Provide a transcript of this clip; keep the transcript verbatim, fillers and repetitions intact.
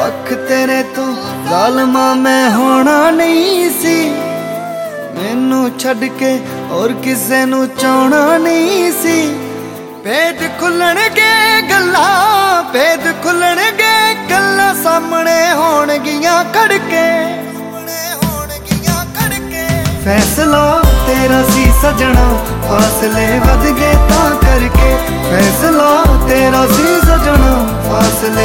ਵੱਖ ਤੇਰੇ ਤੋਂ ਜ਼ਾਲਮਾ मैं होना नहीं सी, मैनू छड़ के और किसे नू चाहना नहीं सी। भेद खुलणगे गल्लां भेद खुलणगे गल्लां सामने होणगियां खड़के फैसला तेरा सी सजना फासले वध गए तां करके फैसला तेरा सी सजना फासले